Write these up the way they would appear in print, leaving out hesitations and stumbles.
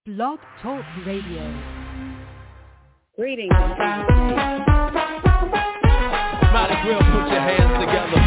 Blog Talk Radio. Greetings. Might as well put your hands together.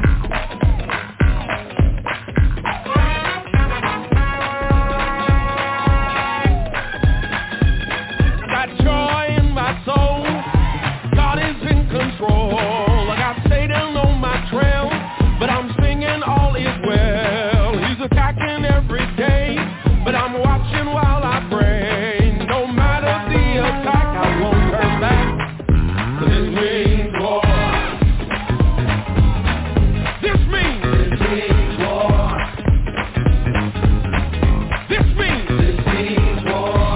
Got joy in my soul. God is in control. I got Satan on my trail, but I'm singing all is well. He's attacking every day, but I'm watching while I pray. No matter the attack, I won't turn back. 'Cause this means war. This means war. This means war.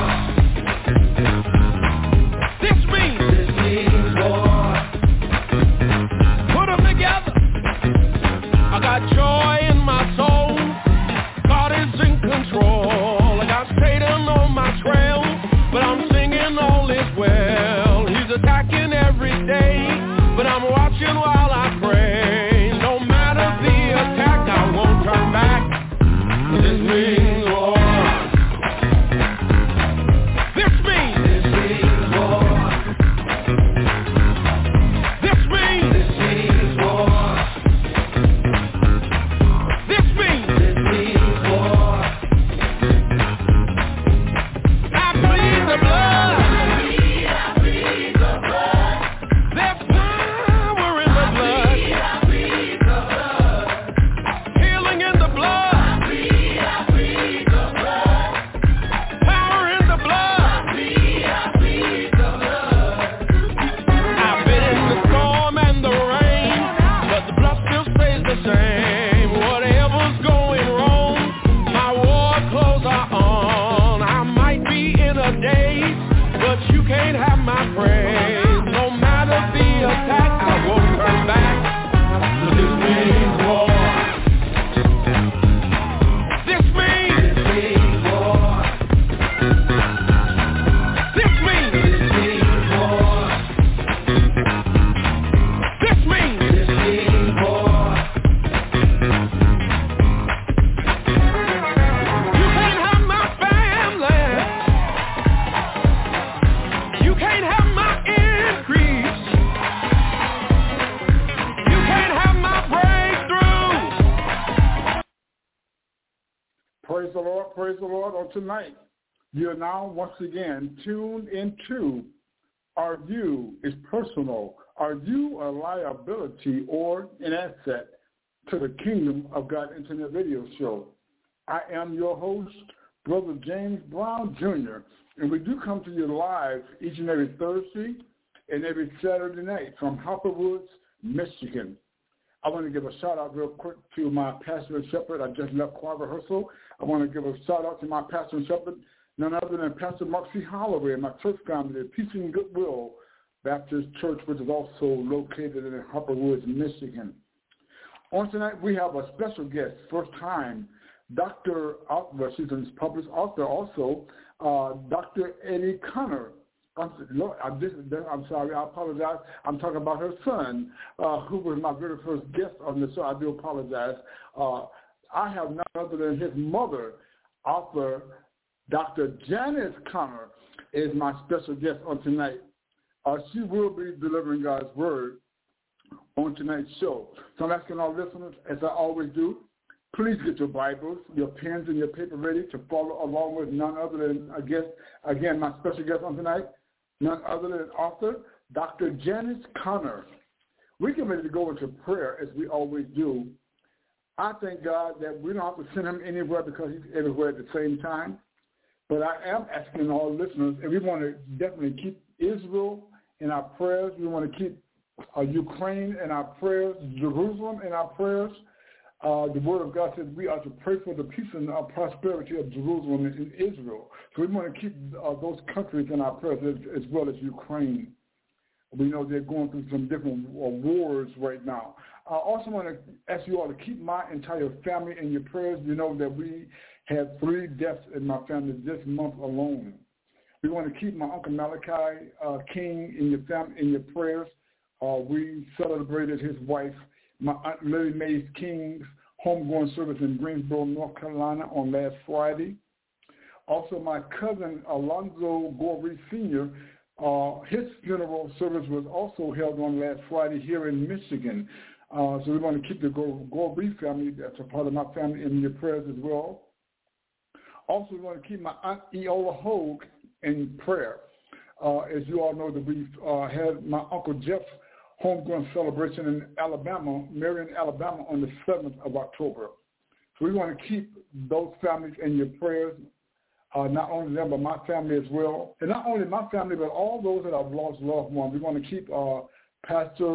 This means war. Put them together. I got joy in my soul. God is in control. I got Satan on my trail, but I'm singing all is well. He's attacking every day, but I'm watching while I pray. No matter the attack, I won't turn back. This means war. This means war. This means war. This means war. I plead the blood. There's power in the blood. Healing in the blood. Power in the blood. I've been in the storm and the rain, but the blood still stays the same. Whatever's going wrong, my war clothes are on. I might be in a daze, but you can't have my praise. No matter the attack, I won't turn back. This means war. This means war. This means war. This means war. You can't have my family. You can't have my increase. You can't have my breakthrough. Praise the Lord on tonight. You are now once again tuned into Our View is Personal. Are you a liability or an asset to the Kingdom of God Internet Radio Show? I am your host, Brother James Brown Jr., and we do come to you live each and every Thursday and every Saturday night from Hopper Woods, Michigan. I want to give a shout-out real quick to my pastor and shepherd. I just left choir rehearsal. I want to give a shout-out to my pastor and shepherd, none other than Pastor Mark C. Holloway and my church family, Peace and Goodwill Baptist Church, which is also located in Hopper Woods, Michigan. On tonight, we have a special guest, first time, Dr. She's a published author also, Dr. Eddie Connor. I'm sorry, I apologize. I'm talking about her son, who was my very first guest on the show. I do apologize. I have none other than his mother, author Dr. Janice Connor, is my special guest on tonight. She will be delivering God's word on tonight's show. So I'm asking our listeners, as I always do, please get your Bibles, your pens, and your paper ready to follow along with none other than, again, my special guest on tonight, none other than author Dr. Janice Connor. We get ready to go into prayer as we always do. I thank God that we don't have to send him anywhere because he's everywhere at the same time. But I am asking all listeners, and we want to definitely keep Israel in our prayers. We want to keep Ukraine in our prayers, Jerusalem in our prayers. The Word of God says we are to pray for the peace and prosperity of Jerusalem and Israel. So we want to keep those countries in our prayers as well as Ukraine. We know they're going through some different wars right now. I also want to ask you all to keep my entire family in your prayers. You know that we had 3 deaths in my family this month alone. We want to keep my Uncle Malachi King in your prayers. We celebrated his wife, my Aunt Lily Mays King's homegoing service in Greensboro, North Carolina on last Friday. Also, my cousin Alonzo Gorby Sr., his funeral service was also held on last Friday here in Michigan. So we want to keep the Gorby family, that's a part of my family, in your prayers as well. Also, we want to keep my Aunt Eola Hogue in prayer. As you all know, that we've had my Uncle Jeff's homegoing celebration in Alabama, Marion, Alabama, on the 7th of October. So we want to keep those families in your prayers, not only them, but my family as well. And not only my family, but all those that have lost loved ones. We want to keep Pastor,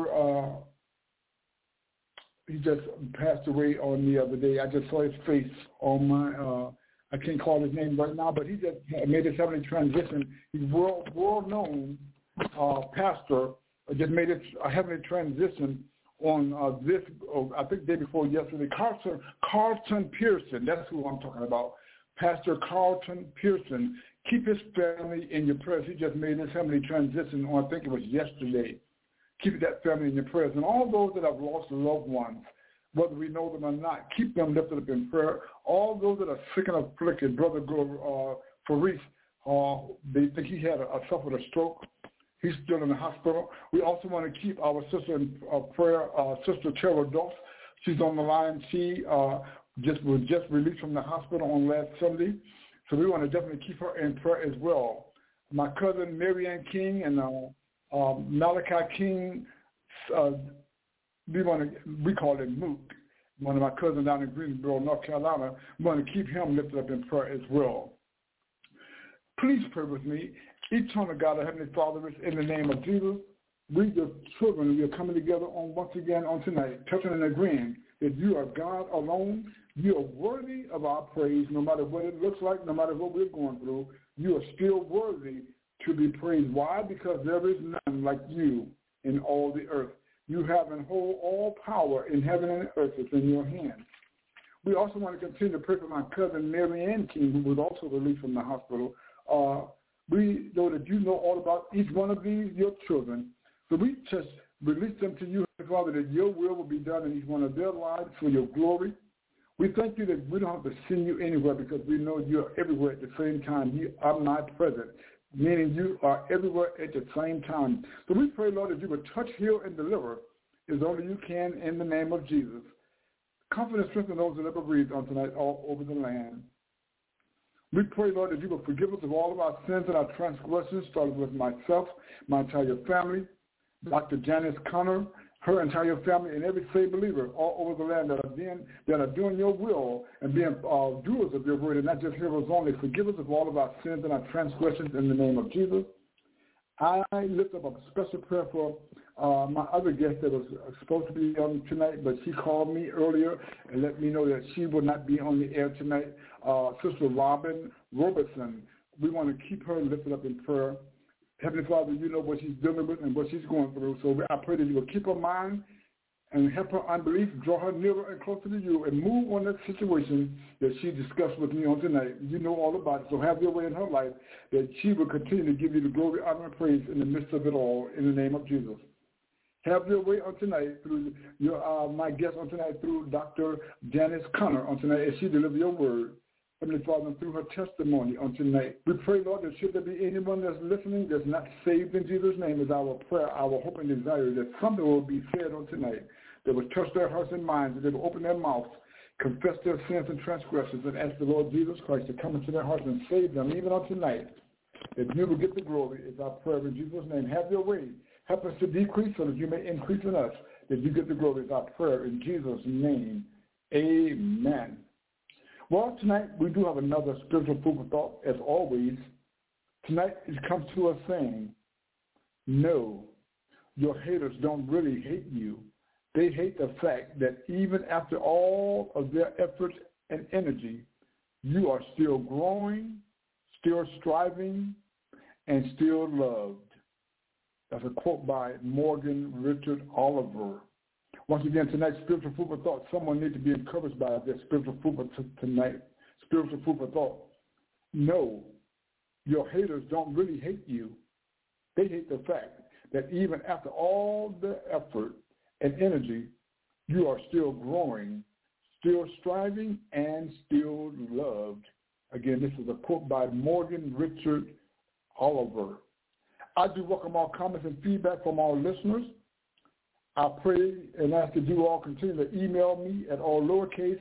he just passed away on the other day. I just saw his face on my, I can't call his name right now, but he just made his heavenly transition. He's world-known pastor, just made a heavenly transition on this, I think the day before yesterday. Carlton Pearson, that's who I'm talking about. Pastor Carlton Pearson. Keep his family in your prayers. He just made his heavenly transition on, I think it was yesterday. Keep that family in your prayers. And all those that have lost loved ones, whether we know them or not, keep them lifted up in prayer. All those that are sick and afflicted, Brother Faris, they think he had suffered a stroke. He's still in the hospital. We also want to keep our sister in prayer, Sister Cheryl Doss. She's on the line. She was just released from the hospital on last Sunday. So we want to definitely keep her in prayer as well. My cousin Marianne King and Malachi King, we call him Mook, one of my cousins down in Greensboro, North Carolina. We want to keep him lifted up in prayer as well. Please pray with me. Eternal God, our Heavenly Father, in the name of Jesus, we, your children, we are coming together once again on tonight, touching and agreeing that you are God alone. You are worthy of our praise, no matter what it looks like, no matter what we're going through. You are still worthy to be praised. Why? Because there is none like you in all the earth. You have and hold all power in heaven and earth. It's in your hands. We also want to continue to pray for my cousin Marianne King, who was also released from the hospital. We know that you know all about each one of these, your children. So we just release them to you, Father, that your will be done in each one of their lives for your glory. We thank you that we don't have to send you anywhere because we know you are everywhere at the same time. You are not present, meaning you are everywhere at the same time. So we pray, Lord, that you would touch, heal, and deliver as only you can in the name of Jesus. Comfort and strengthen those that ever breathe on tonight all over the land. We pray, Lord, that you will forgive us of all of our sins and our transgressions, starting with myself, my entire family, Dr. Janice Connor, her entire family, and every saved believer all over the land that are doing your will and being doers of your word and not just hearers only. Forgive us of all of our sins and our transgressions in the name of Jesus. I lift up a special prayer for my other guest that was supposed to be on tonight, but she called me earlier and let me know that she will not be on the air tonight. Sister Robin Robertson, we want to keep her lifted up in prayer. Heavenly Father, you know what she's dealing with and what she's going through, so I pray that you will keep her mind and help her unbelief, draw her nearer and closer to you, and move on that situation that she discussed with me on tonight. You know all about it, so have your way in her life, that she will continue to give you the glory, honor, and praise in the midst of it all, in the name of Jesus. Have your way on tonight through my guest on tonight, through Dr. Janice Connor on tonight, as she delivers your word. Heavenly Father, through her testimony on tonight. We pray, Lord, that should there be anyone that's listening that's not saved in Jesus' name, is our prayer, our hope and desire, that something will be said on tonight that will touch their hearts and minds, that they will open their mouths, confess their sins and transgressions, and ask the Lord Jesus Christ to come into their hearts and save them, even on tonight. That you will get the glory is our prayer in Jesus' name. Have your way. Help us to decrease so that you may increase in us, that you get the glory is our prayer in Jesus' name. Amen. Well, tonight we do have another spiritual food for thought, as always. Tonight it comes to us saying, no, your haters don't really hate you. They hate the fact that even after all of their efforts and energy, you are still growing, still striving, and still loved. That's a quote by Morgan Richard Oliver. Once again, tonight's spiritual food for thought, someone needs to be encouraged by this spiritual food for tonight. Spiritual food for thought. No, your haters don't really hate you. They hate the fact that even after all the effort and energy, you are still growing, still striving, and still loved. Again, this is a quote by Morgan Richard Oliver. I do welcome all comments and feedback from our listeners. I pray and ask that you all continue to email me at all lowercase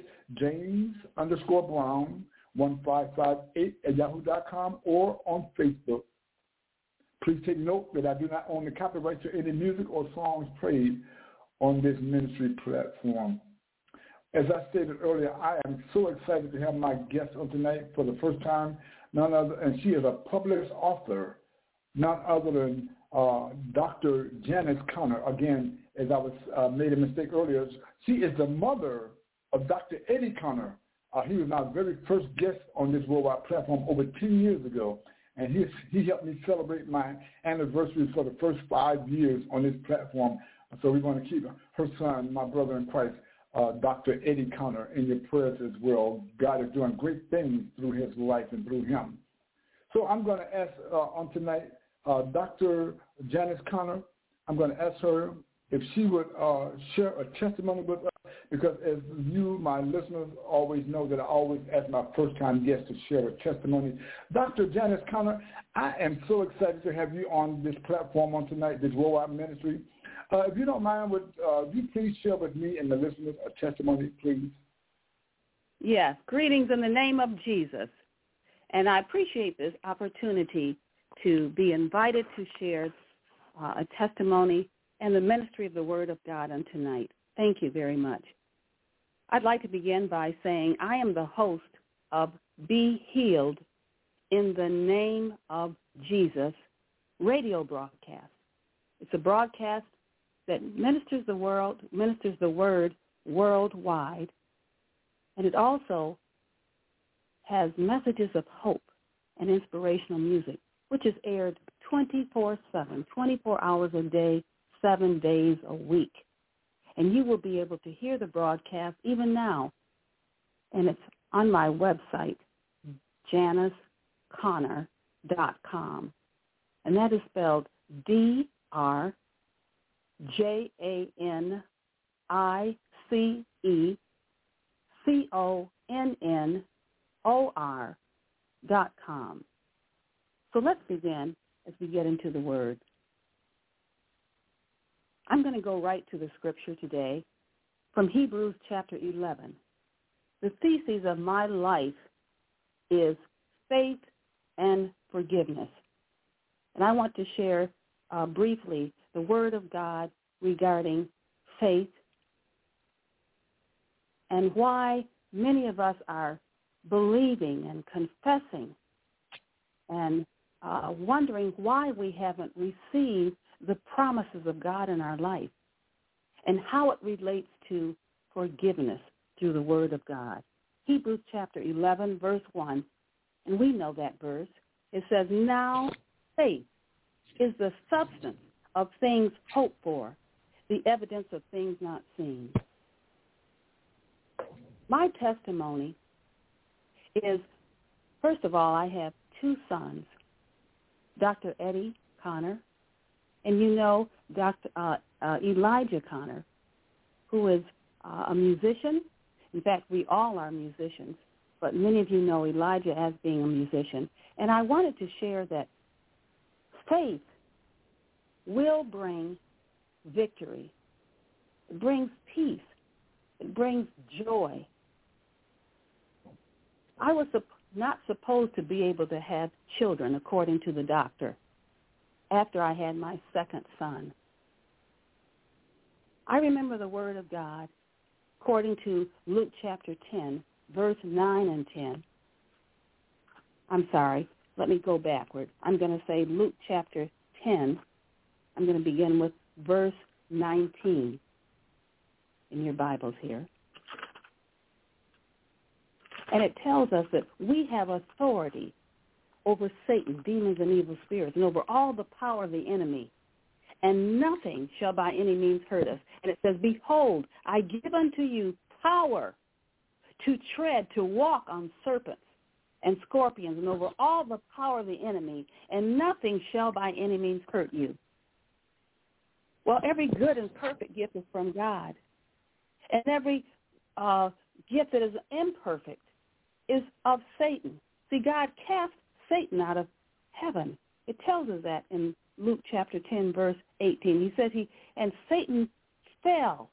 James_Brown1558@yahoo.com or on Facebook. Please take note that I do not own the copyright to any music or songs played on this ministry platform. As I stated earlier, I am so excited to have my guest on tonight for the first time, none other, and she is a published author, none other than Dr. Janice Conner. Again, as I was made a mistake earlier, she is the mother of Dr. Eddie Conner. He was my very first guest on this worldwide platform over 10 years ago, and he helped me celebrate my anniversary for the first 5 years on this platform. So we're going to keep her son, my brother in Christ, Dr. Eddie Conner, in your prayers as well. God is doing great things through his life and through him. So I'm going to ask on tonight Dr. Janice Conner. I'm going to ask her if she would share a testimony with us, because as you, my listeners, always know that I always ask my first-time guests to share a testimony. Dr. Janice Conner, I am so excited to have you on this platform on tonight, this worldwide ministry. If you don't mind, would you please share with me and the listeners a testimony, please? Yes. Greetings in the name of Jesus. And I appreciate this opportunity to be invited to share a testimony and the ministry of the Word of God on tonight. Thank you very much. I'd like to begin by saying I am the host of Be Healed in the Name of Jesus radio broadcast. It's a broadcast that ministers the Word worldwide, and it also has messages of hope and inspirational music, which is aired 24/7, 24 hours a day, 7 days a week. And you will be able to hear the broadcast even now. And it's on my website, JaniceConner.com. And that is spelled DRJANICECONNOR.com. So let's begin as we get into the Word. I'm going to go right to the scripture today from Hebrews chapter 11. The thesis of my life is faith and forgiveness. And I want to share briefly the Word of God regarding faith and why many of us are believing and confessing and wondering why we haven't received the promises of God in our life and how it relates to forgiveness through the Word of God. Hebrews chapter 11, verse 1, and we know that verse. It says, now faith is the substance of things hoped for, the evidence of things not seen. My testimony is, first of all, I have 2 sons, Dr. Eddie Conner, and you know Dr. Elijah Conner, who is a musician. In fact, we all are musicians, but many of you know Elijah as being a musician. And I wanted to share that faith will bring victory. It brings peace. It brings joy. I was not supposed to be able to have children, according to the doctor, after I had my second son. I remember the Word of God, according to Luke chapter 10, verse 9 and 10. I'm sorry, let me go backward. I'm going to say Luke chapter 10. I'm going to begin with verse 19 in your Bibles here. And it tells us that we have authority over Satan, demons, and evil spirits, and over all the power of the enemy. And nothing shall by any means hurt us. And it says, behold, I give unto you power to tread, to walk on serpents and scorpions, and over all the power of the enemy, and nothing shall by any means hurt you. Well, every good and perfect gift is from God. And every gift that is imperfect is of Satan. See, God cast Satan out of heaven. It tells us that in Luke chapter 10, verse 18. He says and Satan fell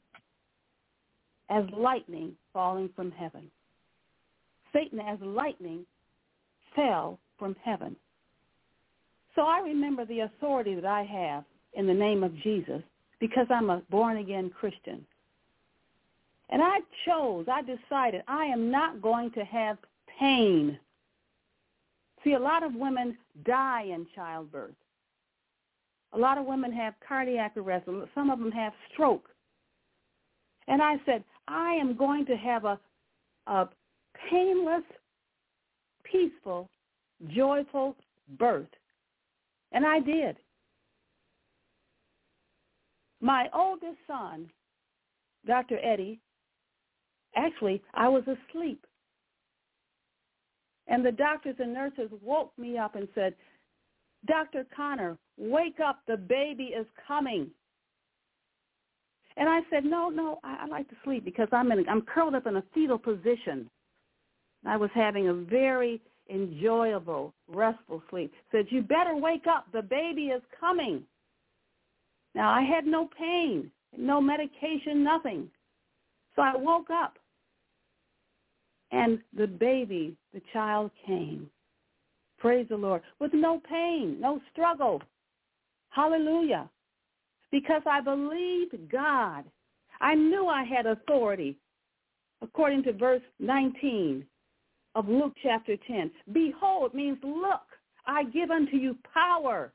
as lightning falling from heaven. Satan as lightning fell from heaven. So I remember the authority that I have in the name of Jesus because I'm a born-again Christian. And I decided I am not going to have pain. See, a lot of women die in childbirth. A lot of women have cardiac arrest. Some of them have stroke. And I said, I am going to have a painless, peaceful, joyful birth. And I did. My oldest son, Dr. Eddie, actually, I was asleep. And the doctors and nurses woke me up and said, Dr. Connor, wake up, the baby is coming. And I said, no, I like to sleep because I'm curled up in a fetal position. I was having a very enjoyable, restful sleep. Said, you better wake up, the baby is coming. Now, I had no pain, no medication, nothing. So I woke up, and the baby, the child came. Praise the Lord. With no pain, no struggle. Hallelujah. Because I believed God. I knew I had authority. According to verse 19 of Luke chapter 10. Behold means look, I give unto you power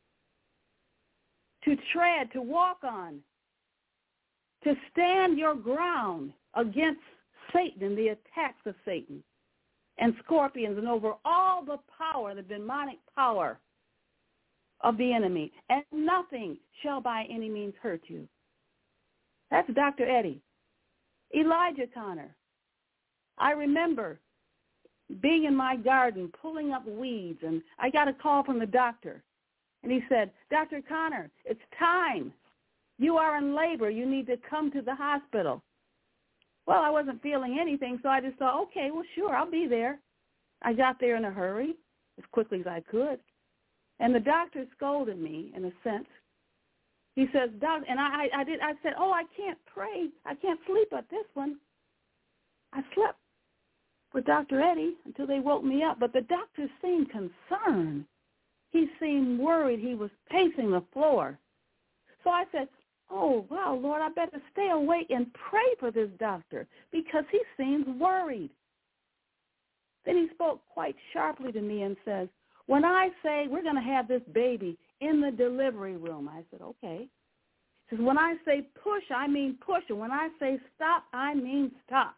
to tread, to walk on, to stand your ground against Satan and the attacks of Satan and scorpions and over all the power, the demonic power of the enemy, and nothing shall by any means hurt you. That's Dr. Eddie. Elijah Connor. I remember being in my garden, pulling up weeds, and I got a call from the doctor. And he said, Dr. Connor, it's time. You are in labor. You need to come to the hospital. Well, I wasn't feeling anything, so I just thought, okay, well, sure, I'll be there. I got there in a hurry, as quickly as I could. And the doctor scolded me, in a sense. He says, Doc, and I said, I can't pray. I can't sleep at this one. I slept with Dr. Eddie until they woke me up. But the doctor seemed concerned. He seemed worried. He was pacing the floor. So I said, oh, wow, Lord, I better stay awake and pray for this doctor because he seems worried. Then he spoke quite sharply to me and says, when I say we're going to have this baby in the delivery room, I said, okay. He says, when I say push, I mean push. And when I say stop, I mean stop.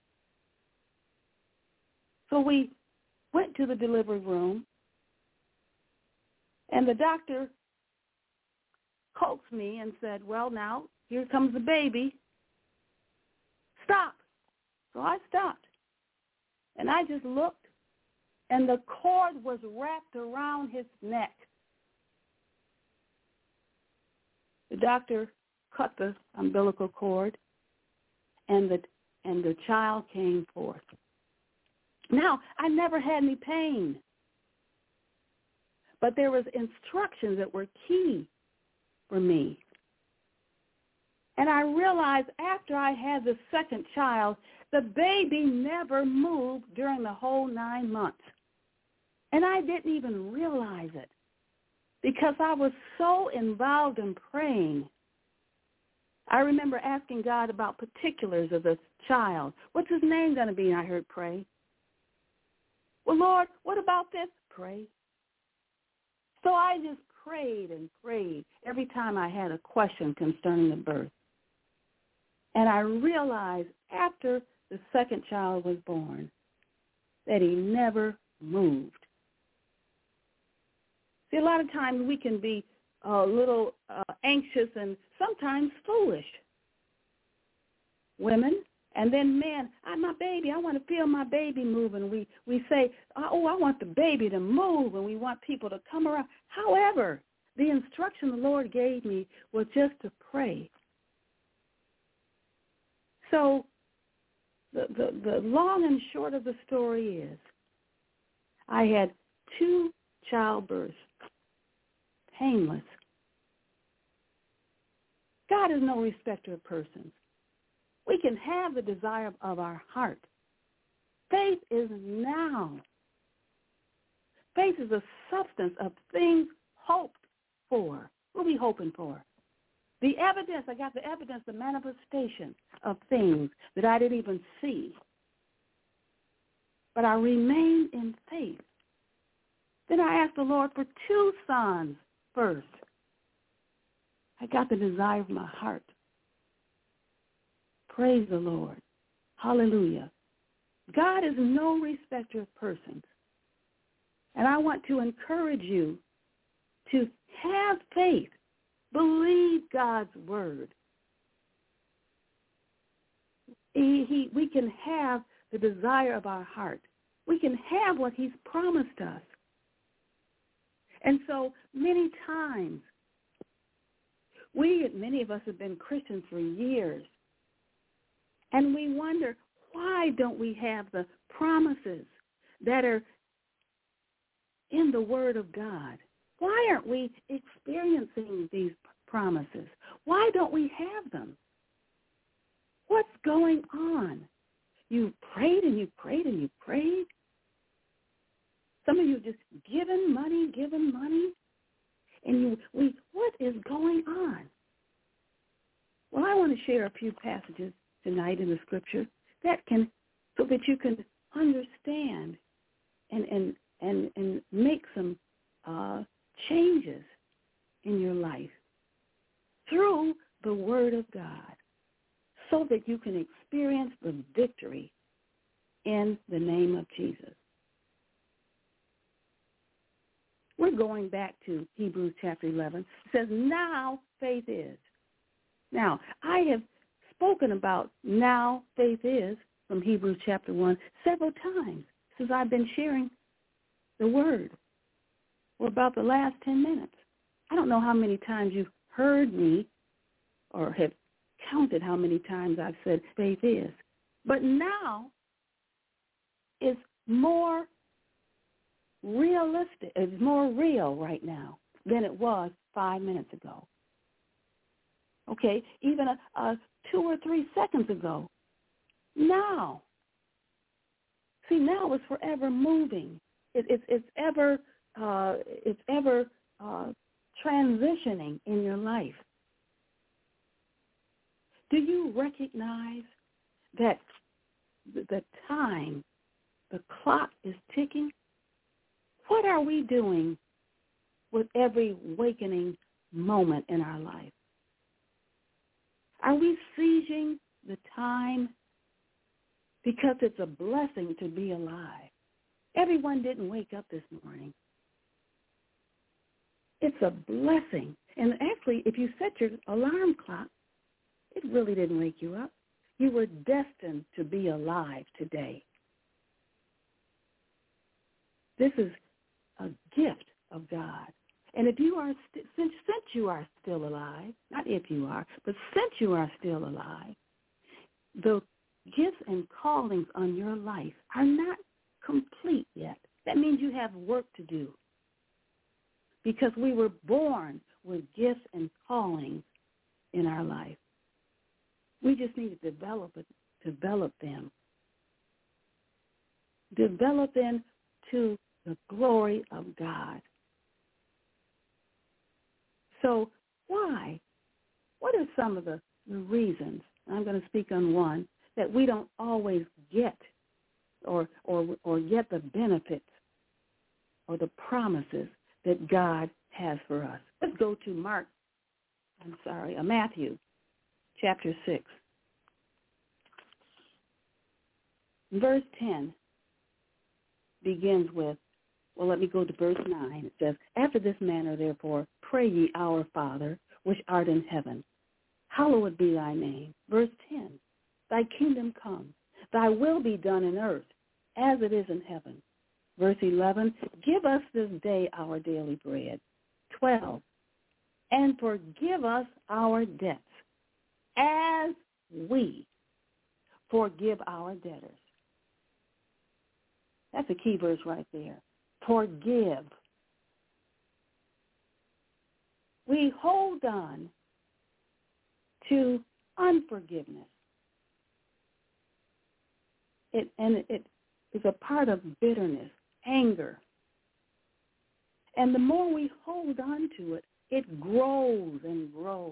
So we went to the delivery room, and the doctor coaxed me and said, well, now, here comes the baby. Stop. So I stopped. And I just looked, and the cord was wrapped around his neck. The doctor cut the umbilical cord, and the child came forth. Now, I never had any pain, but there was instructions that were key for me. And I realized after I had the second child, the baby never moved during the whole 9 months. And I didn't even realize it because I was so involved in praying. I remember asking God about particulars of the child. What's his name going to be? And I heard pray. Well, Lord, what about this? Pray. So I just prayed and prayed every time I had a question concerning the birth. And I realized after the second child was born that he never moved. See, a lot of times we can be a little anxious and sometimes foolish. Women, and then men, my baby, I want to feel my baby move. And we say, oh, I want the baby to move, and we want people to come around. However, the instruction the Lord gave me was just to pray. So the long and short of the story is I had 2 childbirths, painless. God is no respecter of persons. We can have the desire of our heart. Faith is now. Faith is a substance of things hoped for. What are we hoping for? The evidence, I got the evidence, the manifestation of things that I didn't even see. But I remained in faith. Then I asked the Lord for 2 sons first. I got the desire of my heart. Praise the Lord. Hallelujah. God is no respecter of persons. And I want to encourage you to have faith. Believe God's word. We can have the desire of our heart. We can have what he's promised us. And so many times, many of us have been Christians for years, and we wonder, why don't we have the promises that are in the Word of God? Why aren't we experiencing these promises? Why don't we have them? What's going on? You prayed and you prayed and you prayed. Some of you just giving money, and what is going on? Well, I want to share a few passages tonight in the Scripture so that you can understand and make some changes in your life through the Word of God, so that you can experience the victory in the name of Jesus. We're going back to Hebrews chapter 11. It says, now faith is. Now, I have spoken about now faith is from Hebrews chapter 1 several times since I've been sharing the word for about the last 10 minutes. I don't know how many times you've heard me or have counted how many times I've said faith is. But now is more realistic. It's more real right now than it was 5 minutes ago. Okay, even 2 or 3 seconds ago. Now. See, now it's forever moving. It's ever transitioning in your life. Do you recognize that the time, the clock is ticking? What are we doing with every awakening moment in our life? Are we seizing the time because it's a blessing to be alive? Everyone didn't wake up this morning. It's a blessing. And actually, if you set your alarm clock, it really didn't wake you up. You were destined to be alive today. This is a gift of God. And if you are, since you are still alive, not if you are, but since you are still alive, the gifts and callings on your life are not complete yet. That means you have work to do. Because we were born with gifts and callings in our life. We just need to develop them. Develop them to the glory of God. So why? What are some of the reasons, I'm going to speak on one, that we don't always get or get the benefits or the promises that God has for us? Let's go to Matthew chapter 6. Verse 10 begins with, let me go to verse 9. It says, after this manner, therefore, pray ye, our Father, which art in heaven. Hallowed be thy name. Verse 10, thy kingdom come. Thy will be done in earth as it is in heaven. Verse 11, give us this day our daily bread. 12, and forgive us our debts as we forgive our debtors. That's a key verse right there. forgive. We hold on to unforgiveness. It is a part of bitterness, anger. And the more we hold on to it, it grows and grows.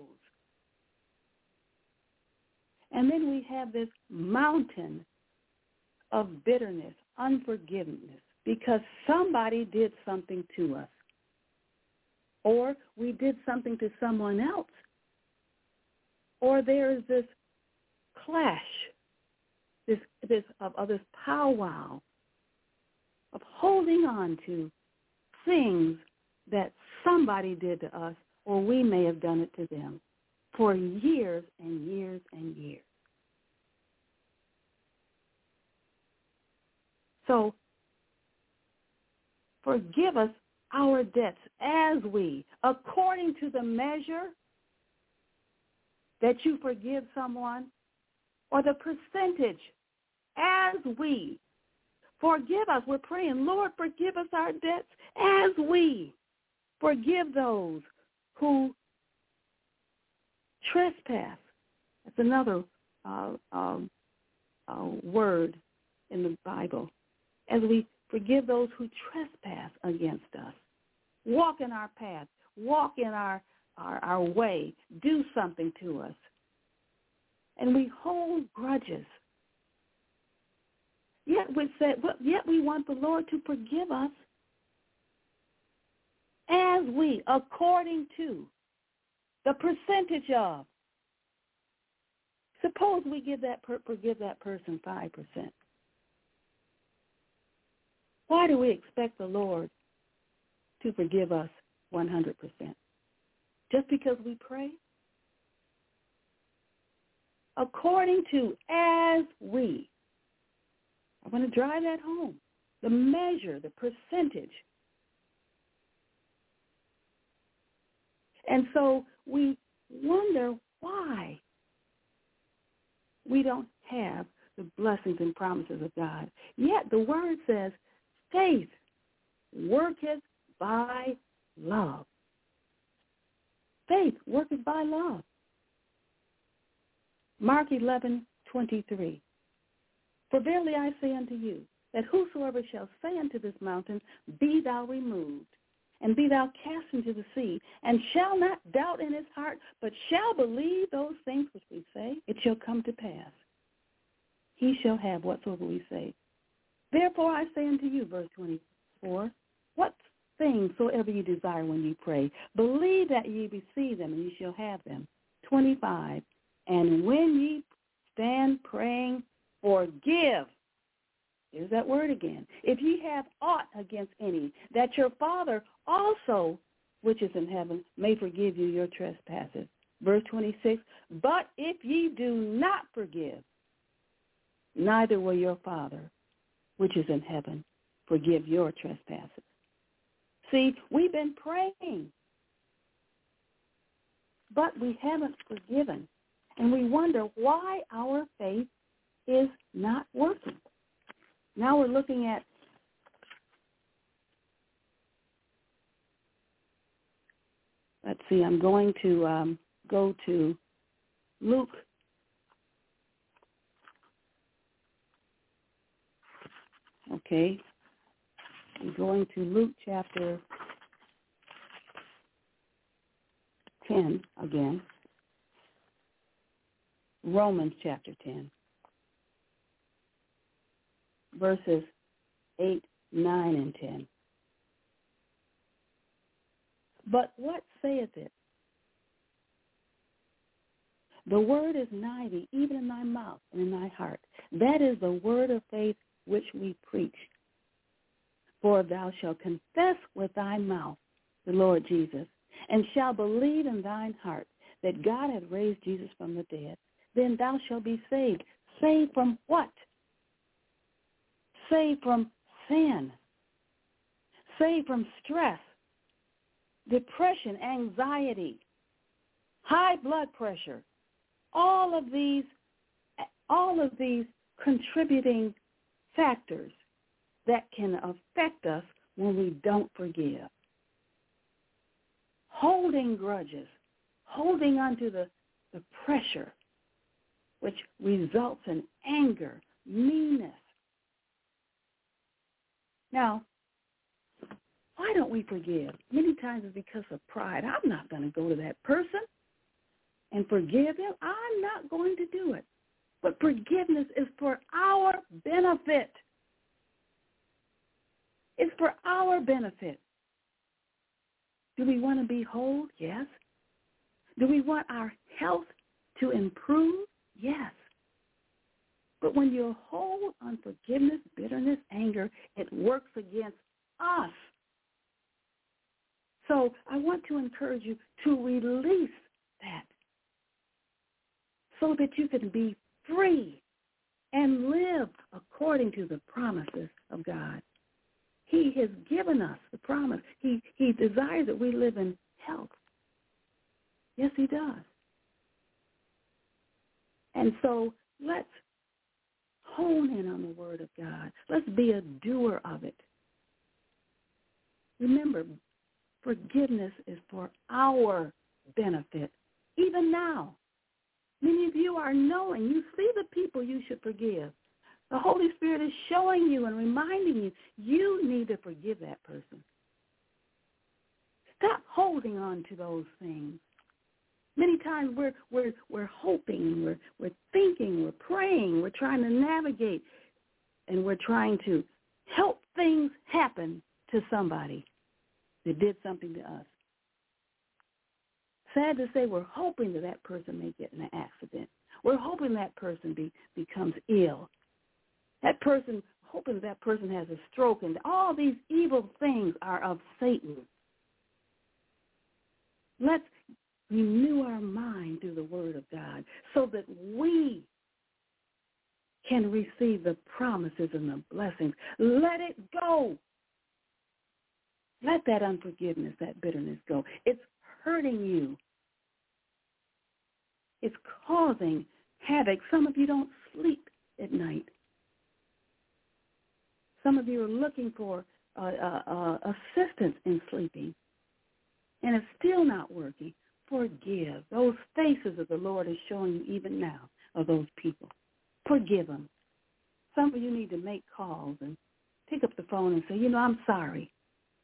And then we have this mountain of bitterness, unforgiveness, because somebody did something to us. Or we did something to someone else. Or there is this clash, this powwow of holding on to things that somebody did to us, or we may have done it to them for years and years and years. So forgive us our debts as we, according to the measure that you forgive someone, or the percentage as we forgive us. We're praying, Lord, forgive us our debts as we forgive those who trespass. That's another word in the Bible. As we forgive those who trespass against us. Walk in our path. Walk in our way. Do something to us. And we hold grudges. Yet we want the Lord to forgive us as we, according to the percentage of. Suppose we forgive that person 5%. Why do we expect the Lord to forgive us 100%? Just because we pray? According to as we. I want to drive that home. The measure, the percentage. And so we wonder why we don't have the blessings and promises of God. Yet the word says, faith worketh by love. Faith worketh by love. Mark 11:23. For verily I say unto you, that whosoever shall say unto this mountain, be thou removed, and be thou cast into the sea, and shall not doubt in his heart, but shall believe those things which we say, it shall come to pass. He shall have whatsoever we say. Therefore I say unto you, verse 24, what things soever you desire when you pray, believe that ye receive them, and ye shall have them. 25, and when ye stand praying, forgive. Here's that word again. If ye have aught against any, that your Father also, which is in heaven, may forgive you your trespasses. Verse 26, but if ye do not forgive, neither will your Father, which is in heaven, forgive your trespasses. See, we've been praying, but we haven't forgiven. And we wonder why our faith is not working. Now we're looking at let's see, I'm going to go to Luke. Okay. I'm going to Luke chapter 10 again. Romans chapter 10. Verses 8, 9, and 10. But what saith it? The word is nigh thee, even in thy mouth and in thy heart. That is the word of faith which we preach. For thou shalt confess with thy mouth the Lord Jesus, and shalt believe in thine heart that God hath raised Jesus from the dead, then thou shalt be saved. Saved from what? Saved from sin. Saved from stress, depression, anxiety, high blood pressure. All of these contributing factors that can affect us when we don't forgive. Holding grudges, holding on to the pressure, which results in anger, meanness. Now, why don't we forgive? Many times it's because of pride. I'm not going to go to that person and forgive him. I'm not going to do it. But forgiveness is for our benefit. It's for our benefit. Do we want to be whole? Yes. Do we want our health to improve? Yes. But when you hold unforgiveness, bitterness, anger, it works against us. So I want to encourage you to release that so that you can be free and live according to the promises of God. He has given us the promise. He desires that we live in health. Yes, he does. And so let's hone in on the word of God. Let's be a doer of it. Remember, forgiveness is for our benefit, even now. Many of you are knowing. You see the people you should forgive. The Holy Spirit is showing you and reminding you, you need to forgive that person. Stop holding on to those things. Many times we're hoping, we're thinking, we're praying, we're trying to navigate, and we're trying to help things happen to somebody that did something to us. Sad to say, we're hoping that person may get in an accident. We're hoping that person becomes ill. Hoping that person has a stroke, and all these evil things are of Satan. Let's renew our mind through the word of God so that we can receive the promises and the blessings. Let it go. Let that unforgiveness, that bitterness go. It's hurting you. It's causing havoc. Some of you don't sleep at night. Some of you are looking for assistance in sleeping, and it's still not working. Forgive. Those faces that the Lord is showing you even now of those people. Forgive them. Some of you need to make calls and pick up the phone and say, I'm sorry.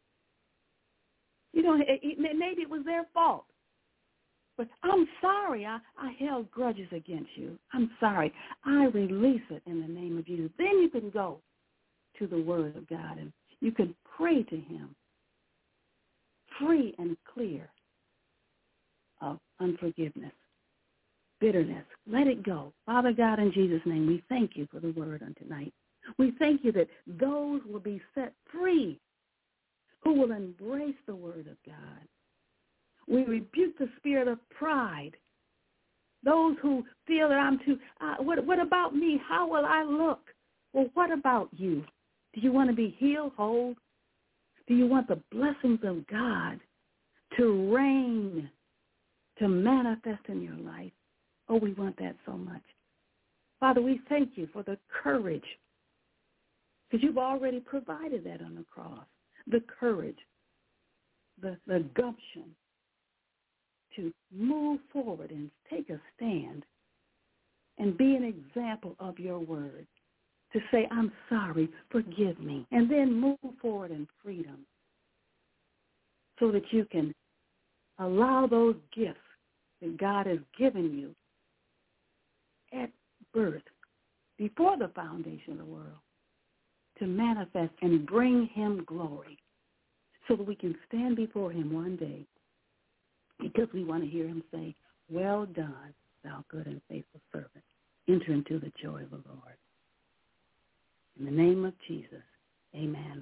Maybe it was their fault. But I'm sorry. I held grudges against you. I'm sorry. I release it in the name of Jesus. Then you can go to the word of God and you can pray to him free and clear of unforgiveness, bitterness. Let it go. Father God, in Jesus' name, we thank you for the word on tonight. We thank you that those will be set free who will embrace the word of God. We rebuke the spirit of pride. Those who feel that I'm too, what about me? How will I look? Well, what about you? Do you want to be healed, whole? Do you want the blessings of God to reign, to manifest in your life? Oh, we want that so much. Father, we thank you for the courage, because you've already provided that on the cross. The courage, the gumption to move forward and take a stand and be an example of your word, to say, I'm sorry, forgive me, and then move forward in freedom so that you can allow those gifts that God has given you at birth, before the foundation of the world, to manifest and bring him glory so that we can stand before him one day, because we want to hear him say, well done, thou good and faithful servant. Enter into the joy of the Lord. In the name of Jesus, amen.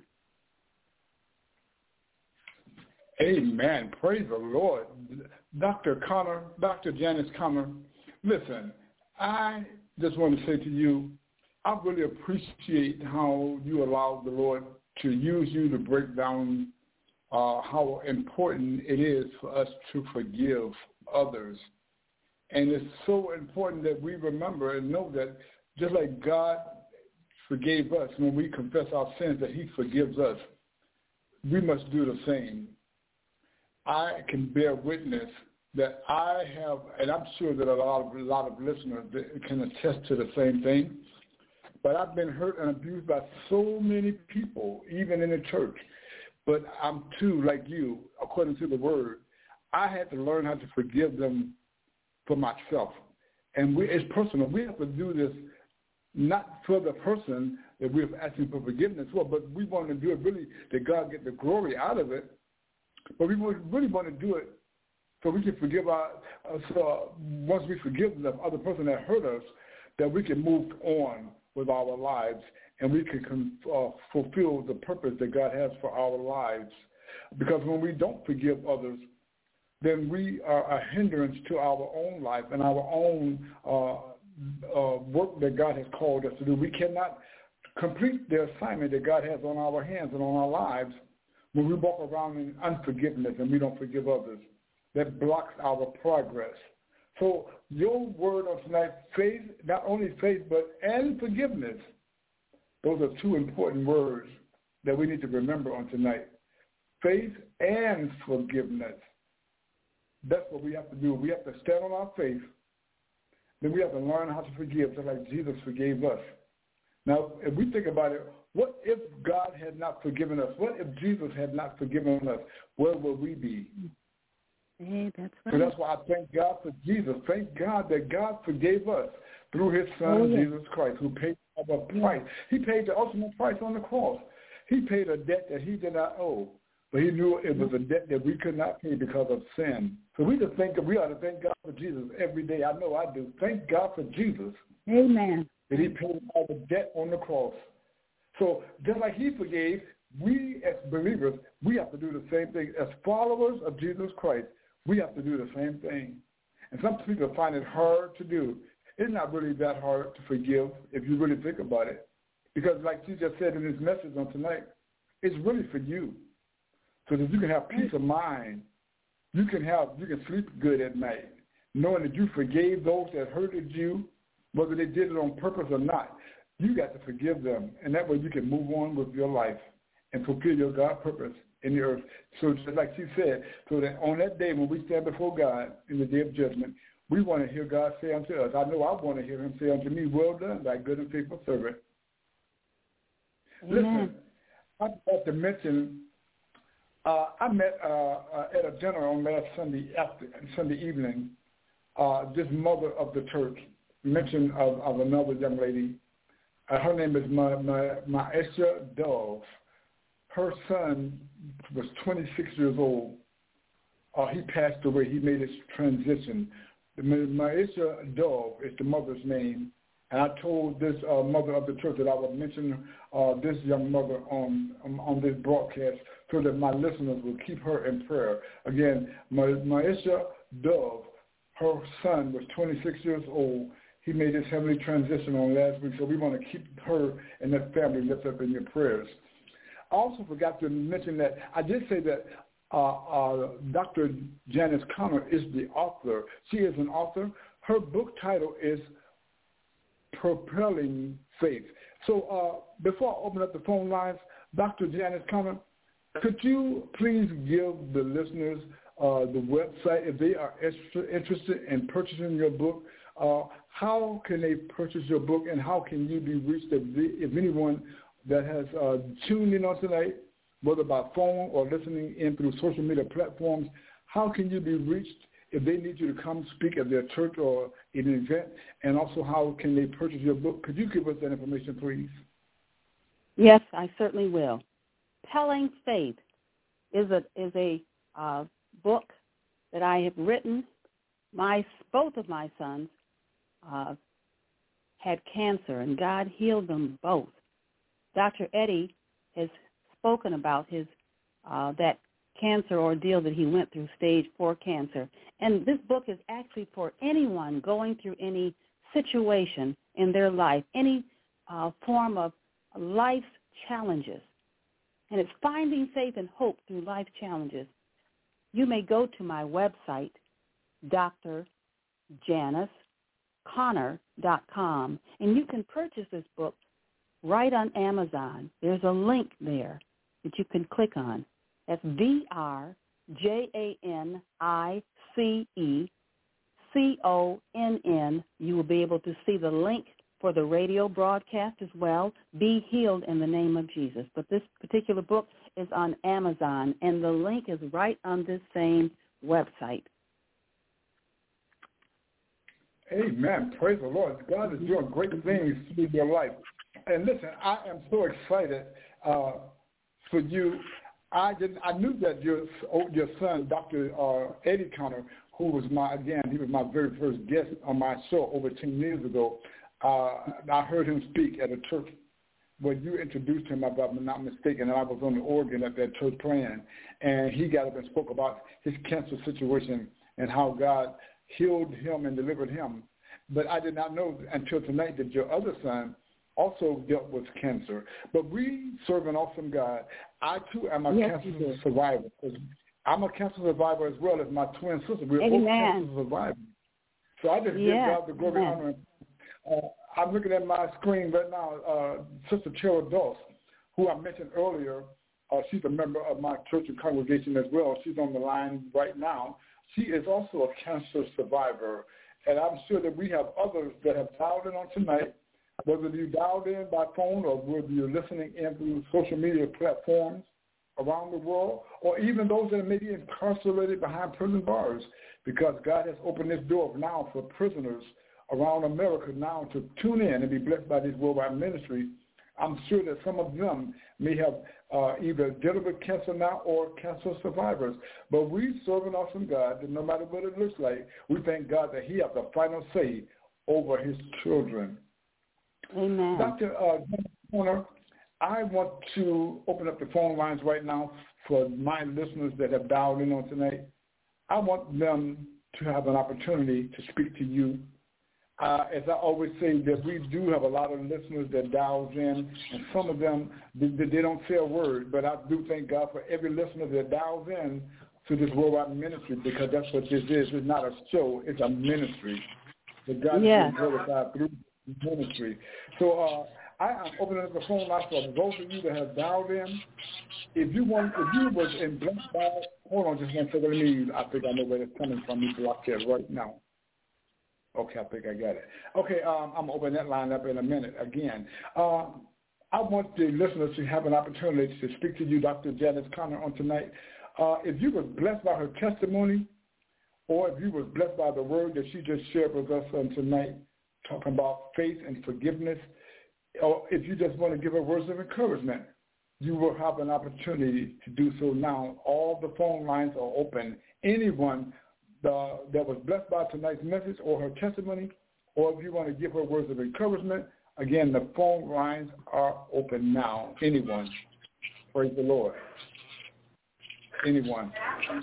Amen. Praise the Lord. Dr. Janice Connor, listen, I just want to say to you, I really appreciate how you allow the Lord to use you to break down how important it is for us to forgive others. And it's so important that we remember and know that just like God forgave us when we confess our sins, that he forgives us. we must do the same. I can bear witness that I have, and I'm sure that a lot of listeners can attest to the same thing, but I've been hurt and abused by so many people, even in the church. But I'm too, like you, according to the word, I had to learn how to forgive them for myself. And it's personal. We have to do this not for the person that we're asking for forgiveness for, but we want to do it really that God get the glory out of it. But we really want to do it so we can forgive once we forgive the other person that hurt us, that we can move on with our lives and we can fulfill the purpose that God has for our lives. Because when we don't forgive others, then we are a hindrance to our own life and our own work that God has called us to do. We cannot complete the assignment that God has on our hands and on our lives when we walk around in unforgiveness and we don't forgive others. That blocks our progress. So your word on tonight, faith, not only faith, and forgiveness, those are two important words that we need to remember on tonight. Faith and forgiveness. That's what we have to do. We have to stand on our faith. Then we have to learn how to forgive, just like Jesus forgave us. Now, if we think about it, what if God had not forgiven us? What if Jesus had not forgiven us? Where would we be? Hey, that's right. So that's why I thank God for Jesus. Thank God that God forgave us through his son, Jesus Christ, who paid our price. He paid the ultimate price on the cross. He paid a debt that he did not owe, but he knew it was a debt that we could not pay because of sin. So we ought to thank God for Jesus every day. I know I do. Thank God for Jesus. Amen. That he paid our debt on the cross. So just like he forgave, we as believers, we have to do the same thing. As followers of Jesus Christ, we have to do the same thing. And some people find it hard to do. It's not really that hard to forgive if you really think about it. Because like you just said in this message on tonight, it's really for you. So that you can have peace of mind. You can sleep good at night, knowing that you forgave those that hurted you, whether they did it on purpose or not. You got to forgive them, and that way you can move on with your life and fulfill your God purpose in the earth. So just like she said, so that on that day when we stand before God in the day of judgment, we want to hear God say unto us, I know I want to hear him say unto me, well done, thy good and faithful servant. Amen. Listen, I have to mention, I met at a dinner on last Sunday evening, this mother of the church mentioned of another young lady. Her name is Maisha Dove. Her son was 26 years old. He passed away. He made his transition. Maisha Dove is the mother's name. And I told this mother of the church that I would mention this young mother on this broadcast so that my listeners will keep her in prayer. Again, Maisha Dove, her son was 26 years old. He made his heavenly transition on last week, so we want to keep her and that family lifted up in your prayers. I also forgot to mention that I did say that Dr. Janice Connor is the author. She is an author. Her book title is Propelling Faith. So before I open up the phone lines, Dr. Janice Connor, could you please give the listeners the website if they are interested in purchasing your book? How can they purchase your book, and how can you be reached if anyone that has tuned in on tonight, whether by phone or listening in through social media platforms, how can you be reached if they need you to come speak at their church or in an event, and also how can they purchase your book? Could you give us that information, please? Yes, I certainly will. Propelling Faith is a book that I have written. Both of my sons had cancer, and God healed them both. Dr. Eddie has spoken about his that cancer ordeal that he went through, stage 4 cancer. And this book is actually for anyone going through any situation in their life, any form of life's challenges. And it's finding faith and hope through life challenges. You may go to my website, drjaniceconnor.com, and you can purchase this book right on Amazon. There's a link there that you can click on. That's DRJANICECONN. You will be able to see the link for the radio broadcast as well, Be Healed in the Name of Jesus. But this particular book is on Amazon, and the link is right on this same website. Amen. Praise the Lord. God is doing great things through your life. And listen, I am so excited for you. I knew that your son, Dr. Eddie Conner, who was he was my very first guest on my show over 10 years ago. I heard him speak at a church where you introduced him, if I'm not mistaken, and I was on the organ at that church praying, and he got up and spoke about his cancer situation and how God healed him and delivered him. But I did not know until tonight that your other son also dealt with cancer. But we serve an awesome God. I, too, am a cancer survivor. I'm a cancer survivor as well as my twin sister. We're both cancer survivors. So I just give God the glory and honor. I'm looking at my screen right now, Sister Cheryl Doss, who I mentioned earlier. She's a member of my church and congregation as well. She's on the line right now. She is also a cancer survivor. And I'm sure that we have others that have dialed in on tonight, whether you dialed in by phone or whether you're listening in through social media platforms around the world, or even those that may be incarcerated behind prison bars, because God has opened this door now for prisoners around America now to tune in and be blessed by this worldwide ministry. I'm sure that some of them may have either dealt with cancer now or cancer survivors. But we serve an awesome God that no matter what it looks like, we thank God that he has the final say over his children. Amen. Dr. Conner, I want to open up the phone lines right now for my listeners that have dialed in on tonight. I want them to have an opportunity to speak to you. As I always say, that we do have a lot of listeners that dials in, and some of them, they don't say a word, but I do thank God for every listener that dials in to this worldwide ministry, because that's what this is. It's not a show, it's a ministry. That God is glorified through ministry. So I am opening up the phone line for those of you that have dialed in. If you was in blessed by, hold on just one second, I think I know where it's coming from. You block that right now. Okay, I think I got it. Okay, I'm going to open that line up in a minute again. I want the listeners to have an opportunity to speak to you, Dr. Janice Conner, on tonight. If you were blessed by her testimony, or if you were blessed by the word that she just shared with us on tonight, talking about faith and forgiveness, or if you just want to give her words of encouragement, you will have an opportunity to do so now. All the phone lines are open. Anyone that was blessed by tonight's message or her testimony, or if you want to give her words of encouragement, again, the phone lines are open now. Anyone. Praise the Lord. Anyone.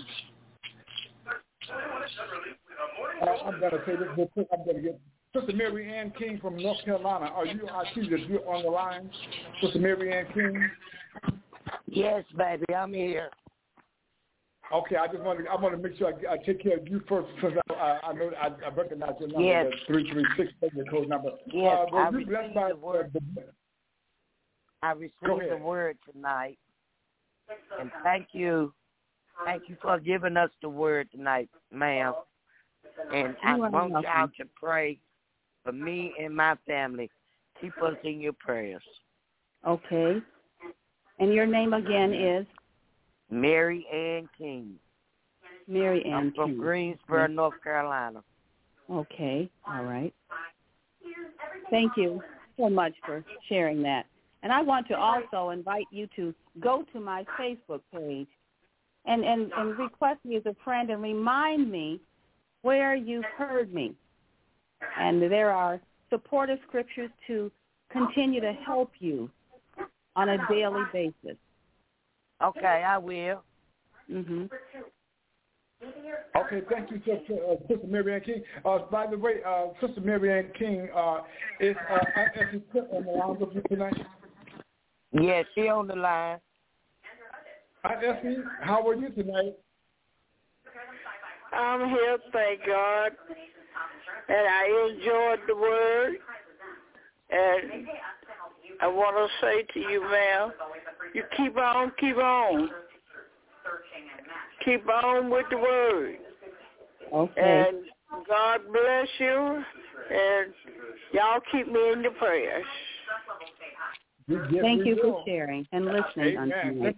I'm going to say this real quick. I'm going to get Sister Mary Ann King from North Carolina. I see that you're on the line. Sister Mary Ann King. Yes, baby, I'm here. Okay, I want to make sure I take care of you first, because I know I recognize your number. Yes. That's 336, the code number. Yes, I received the word. I received the word tonight, and thank you for giving us the word tonight, ma'am. And I want y'all to pray for me and my family. Keep us in your prayers. Okay. And your name again is? Mary Ann King. Mary Ann I'm from Greensboro, North Carolina. Okay. All right. Thank you so much for sharing that. And I want to also invite you to go to my Facebook page and request me as a friend and remind me where you've heard me. And there are supportive scriptures to continue to help you on a daily basis. Okay, I will. Mm-hmm. Okay, thank you, Sister Mary Ann King. By the way, Sister Mary Ann King, is Effie Cook on the line with you tonight? Yes, she on the line. Hi, Effie. How are you tonight? I'm here, thank God. And I enjoyed the word. And I want to say to you, ma'am, you keep on. keep on with the word. Okay. And God bless you, and y'all keep me in your prayers. Thank you for sharing and listening. Amen.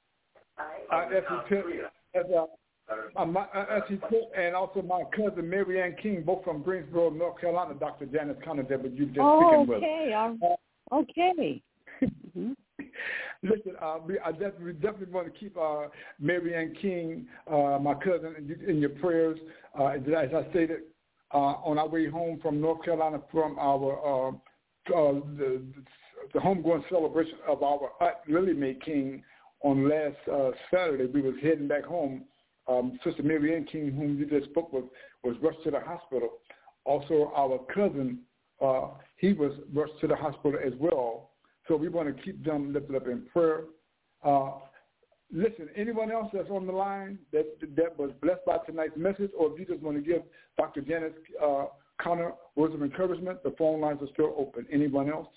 And also my cousin Mary Ann King, both from Greensboro, North Carolina, Dr. Janice Conner, that you've just speaking with. Okay. Mm-hmm. Listen, we definitely want to keep Mary Ann King, my cousin, in your prayers. As I stated, on our way home from North Carolina from our the homegoing celebration of our Aunt Lily Mae King on last Saturday, we was heading back home. Sister Mary Ann King, whom you just spoke with, was rushed to the hospital. Also, our cousin, he was rushed to the hospital as well. So we want to keep them lifted up in prayer. Listen, anyone else that's on the line that was blessed by tonight's message, or if you just want to give Dr. Janice Conner words of encouragement, the phone lines are still open. Anyone else?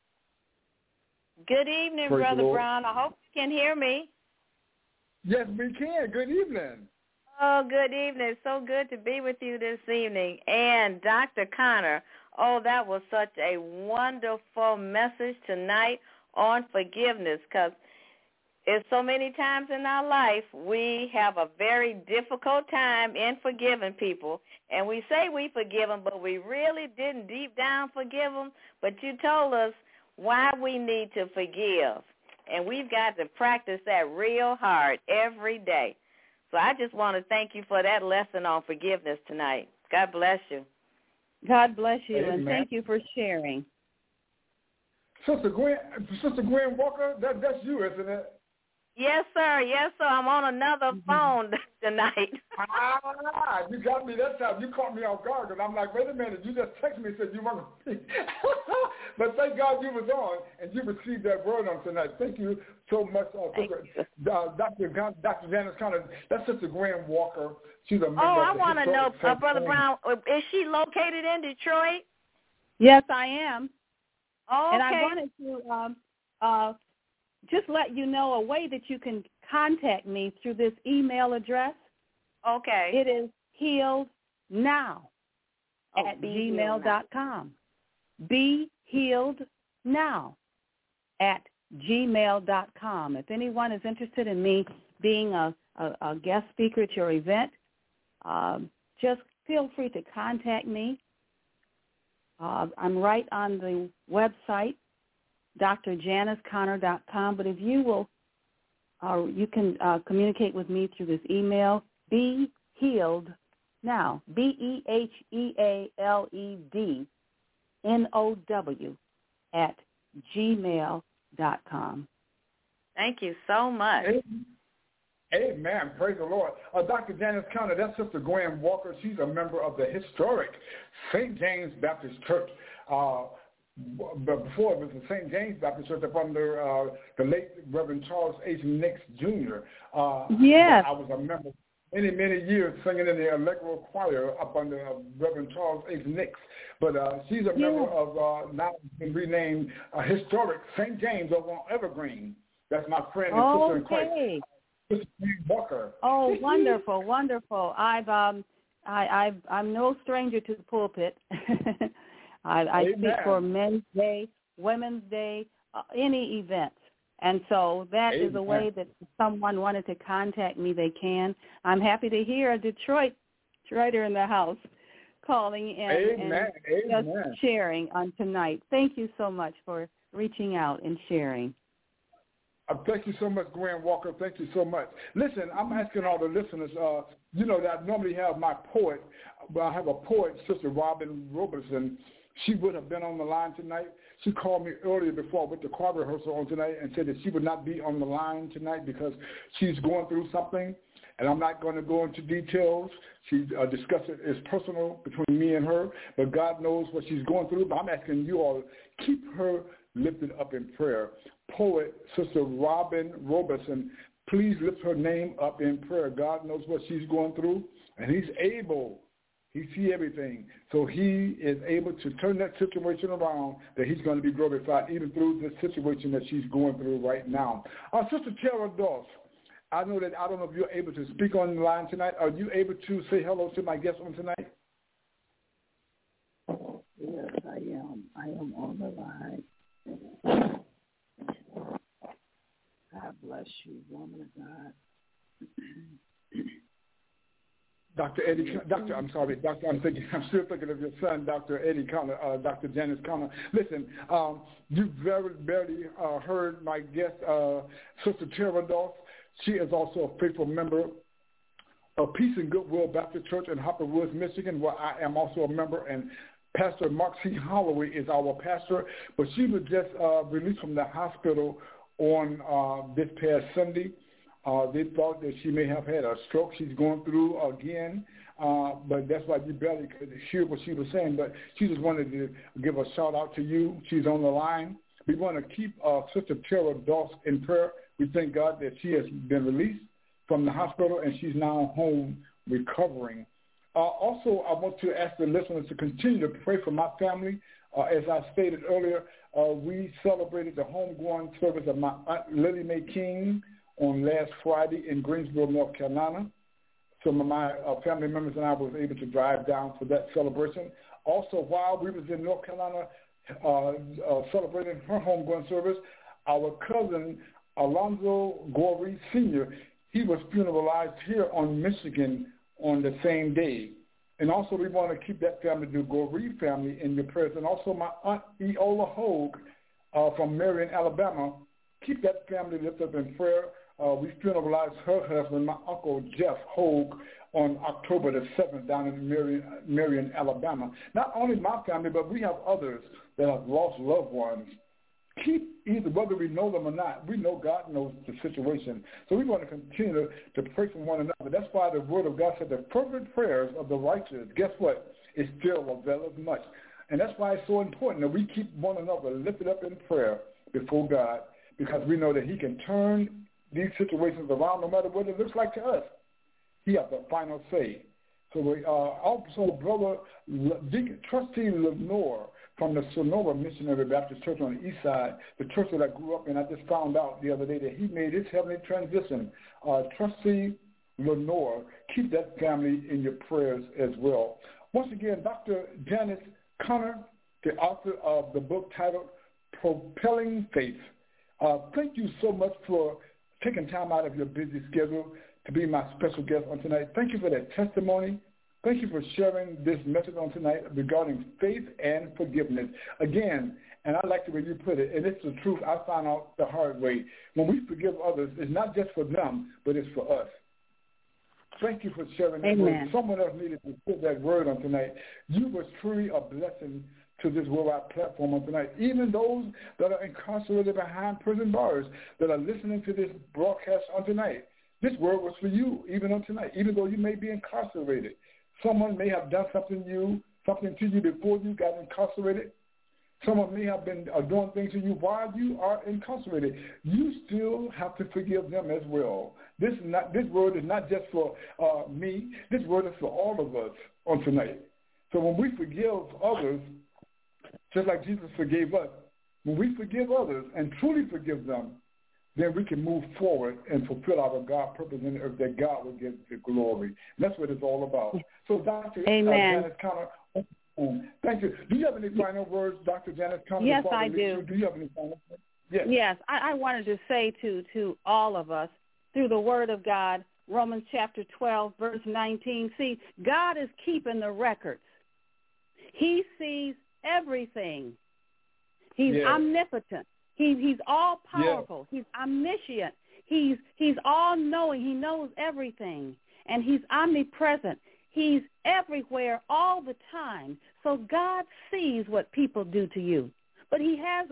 Good evening, Praise Brother Brown. I hope you can hear me. Yes, we can. Good evening. Oh, good evening. It's so good to be with you this evening. And Dr. Conner, oh, that was such a wonderful message tonight on forgiveness, because it's so many times in our life we have a very difficult time in forgiving people. And we say we forgive them, but we really didn't deep down forgive them. But you told us why we need to forgive. And we've got to practice that real hard every day. So I just want to thank you for that lesson on forgiveness tonight. God bless you. God bless you, Amen. and thank you for sharing. Sister Gwen Walker, that's you, isn't it? Yes, sir. Yes, sir. I'm on another phone tonight. You got me that time. You caught me off guard, and I'm like, wait a minute. You just texted me and said you want to speak. But thank God you was on, and you received that word on tonight. Thank you so much, Dr. Janice Conner. That's Sister Gwen Walker. She's a member of the I want to know, Brother Brown, is she located in Detroit? Yes, I am. Okay. And I wanted to just let you know a way that you can contact me through this email address. Okay. It is healednow@gmail.com. BeHealedNow@gmail.com. If anyone is interested in me being a guest speaker at your event, just feel free to contact me. I'm right on the website, drjaniceconner.com. But if you will, you can communicate with me through this email, BeHealedNow, BeHealedNow@gmail.com. Thank you so much. Amen. Praise the Lord. Dr. Janice Conner, that's Sister Gwen Walker. She's a member of the historic St. James Baptist Church. But before it was the St. James Baptist Church up under the late Reverend Charles H. Nix Jr. Yes. I was a member many, many years singing in the Allegro Choir up under Reverend Charles H. Nix. But she's a member of now been renamed Historic St. James over on Evergreen. That's my friend and sister in Christ, Sister Gwen Walker. Oh, wonderful, wonderful. I'm no stranger to the pulpit. I speak for Men's Day, Women's Day, any events. And so that is a way that if someone wanted to contact me, they can. I'm happy to hear a Detroiter in the house calling in and just sharing on tonight. Thank you so much for reaching out and sharing. Thank you so much, Gwen Walker. Thank you so much. Listen, I'm asking all the listeners, that I normally have my poet, but I have a poet, Sister Robin Robertson. She would have been on the line tonight. She called me earlier before I went to choir rehearsal on tonight and said that she would not be on the line tonight because she's going through something, and I'm not going to go into details. She discussed it as personal between me and her, but God knows what she's going through. But I'm asking you all to keep her lifted up in prayer. Poet, Sister Robin Robertson, please lift her name up in prayer. God knows what she's going through, and he's able. He sees everything. So he is able to turn that situation around, that he's going to be glorified even through the situation that she's going through right now. Sister Tara Doss, I know that I don't know if you're able to speak on the line tonight. Are you able to say hello to my guest on tonight? Yes, I am. I am on the line. God bless you, woman of God. Dr. Eddie, I'm still thinking of your son, Dr. Eddie Connor, Dr. Janice Connor. Listen, you very barely heard my guest, Sister Tara Doss. She is also a faithful member of Peace and Goodwill Baptist Church in Hopper Woods, Michigan, where I am also a member, and Pastor Mark C. Holloway is our pastor. But she was just released from the hospital on this past Sunday. They thought that she may have had a stroke. She's going through again, but that's why you barely could hear what she was saying. But she just wanted to give a shout-out to you. She's on the line. We want to keep Sister Tara Doss in prayer. We thank God that she has been released from the hospital, and she's now home recovering. Also, I want to ask the listeners to continue to pray for my family. As I stated earlier, we celebrated the homegoing service of my Aunt Lily Mae King on last Friday in Greensboro, North Carolina. Some of my family members and I was able to drive down for that celebration. Also, while we was in North Carolina celebrating her homegoing service, our cousin, Alonzo Gorey Sr., he was funeralized here on Michigan on the same day. And also we want to keep that family, the Gorey family, in your prayers. And also my Aunt Eola Hogue from Marion, Alabama, keep that family lifted up in prayer. We funeralized her husband, my Uncle Jeff Hogue, on October the 7th down in Marion, Alabama. Not only my family, but we have others that have lost loved ones. Keep, either whether we know them or not, we know God knows the situation. So we want to continue to pray for one another. That's why the Word of God said the fervent prayers of the righteous, guess what? It still availeth much. And that's why it's so important that we keep one another lifted up in prayer before God, because we know that he can turn these situations around no matter what it looks like to us. He has the final say. So we also Brother Trustee Lenore from the Sonora Missionary Baptist Church on the east side, the church that I grew up in. I just found out the other day that he made his heavenly transition. Trustee Lenore, keep that family in your prayers as well. Once again, Dr. Janice Connor, the author of the book titled Propelling Faith. Thank you so much for taking time out of your busy schedule to be my special guest on tonight. Thank you for that testimony. Thank you for sharing this message on tonight regarding faith and forgiveness. Again, and I like the way you put it, and it's the truth I found out the hard way. When we forgive others, it's not just for them, but it's for us. Thank you for sharing that word. Someone else needed to put that word on tonight. You were truly a blessing to this worldwide platform on tonight. Even those that are incarcerated behind prison bars that are listening to this broadcast on tonight, this word was for you even on tonight, even though you may be incarcerated. Someone may have done something to you before you got incarcerated. Someone may have been doing things to you while you are incarcerated. You still have to forgive them as well. This word is not just for me. This word is for all of us on tonight. So when we forgive others, just like Jesus forgave us, when we forgive others and truly forgive them, then we can move forward and fulfill our God purpose in the earth, that God will get the glory. And that's what it's all about. So Dr. Janice Connor, thank you. Do you have any final words, Dr. Janice Connor? Yes, I do. Do you have any final words? Yes. Yes, I wanted to say to all of us, through the Word of God, Romans chapter 12, verse 19, see, God is keeping the records. He sees everything. He's omnipotent. He's all powerful. He's omniscient. He's all knowing. He knows everything, and he's omnipresent. He's everywhere all the time. So God sees what people do to you, but he has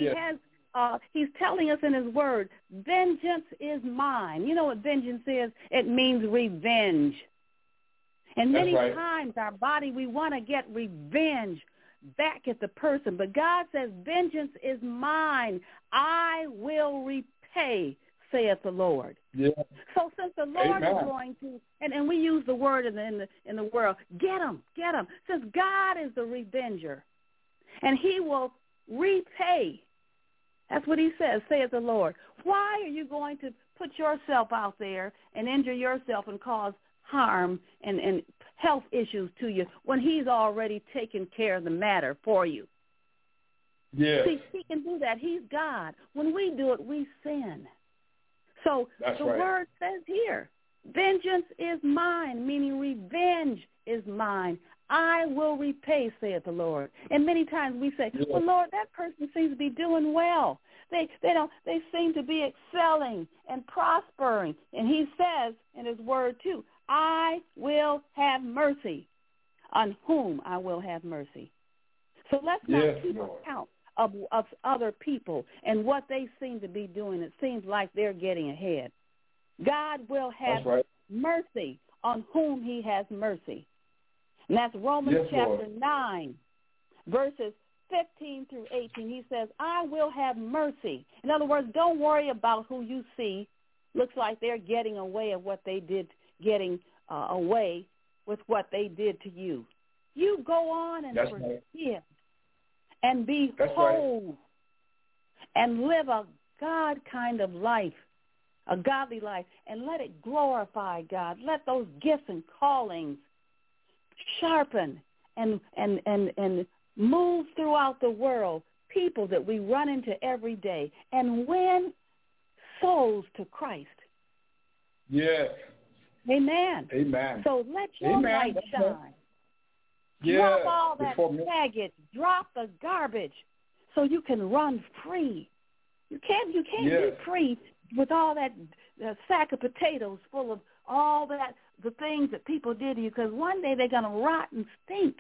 he's telling us in his word, vengeance is mine. You know what vengeance is? It means revenge. And many times our body, we want to get revenge back at the person. But God says, vengeance is mine. I will repay, saith the Lord. Yeah. So since the Lord is going to, and we use the word in the world, get him. Since God is the revenger, and he will repay That's what he says, saith the Lord. Why are you going to put yourself out there and injure yourself and cause harm and health issues to you when he's already taken care of the matter for you? Yes. See, he can do that. He's God. When we do it, we sin. So That's the right. word says here, vengeance is mine, meaning revenge is mine. I will repay, saith the Lord. And many times we say, well, Lord, that person seems to be doing well. They seem to be excelling and prospering. And he says in his word too, I will have mercy on whom I will have mercy. So let's not keep account of other people and what they seem to be doing. It seems like they're getting ahead. God will have mercy on whom he has mercy. And that's Romans chapter 9, verses 15 through 18. He says, I will have mercy. In other words, don't worry about who you see. Looks like they're getting away of what they did, getting away with what they did to you. You go on and forgive and be whole and live a God kind of life, a godly life, and let it glorify God. Let those gifts and callings sharpen and move throughout the world, people that we run into every day, and win souls to Christ. Yes. Amen. Amen. So let your light shine. Yeah. Drop all that baggage. Drop the garbage so you can run free. You can't be free with all that sack of potatoes full of all that, the things that people did to you, because one day they're going to rot and stink.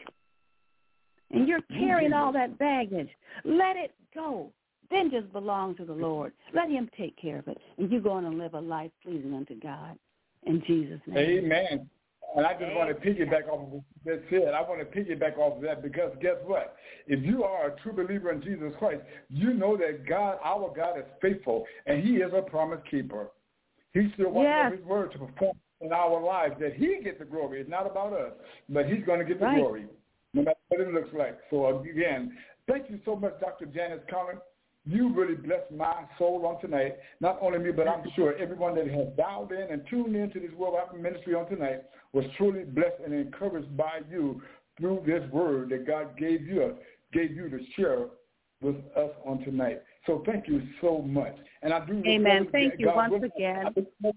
And you're carrying all that baggage. Let it go. Vengeance belongs to the Lord. Let him take care of it. And you're going to live a life pleasing unto God. In Jesus' name. Amen. And I just want to piggyback off of what you just said. I want to piggyback off of that because guess what? If you are a true believer in Jesus Christ, you know that God, our God, is faithful, and he is a promise keeper. He still wants his word to perform in our lives, that he gets the glory. It's not about us, but he's going to get the glory, no matter what it looks like. So, again, thank you so much, Dr. Janice Collins. You really blessed my soul on tonight. Not only me, but I'm sure everyone that has dialed in and tuned into this World Outreach Ministry on tonight was truly blessed and encouraged by you through this word that God gave you to share with us on tonight. So thank you so much. And I do. Amen. Thank you once again.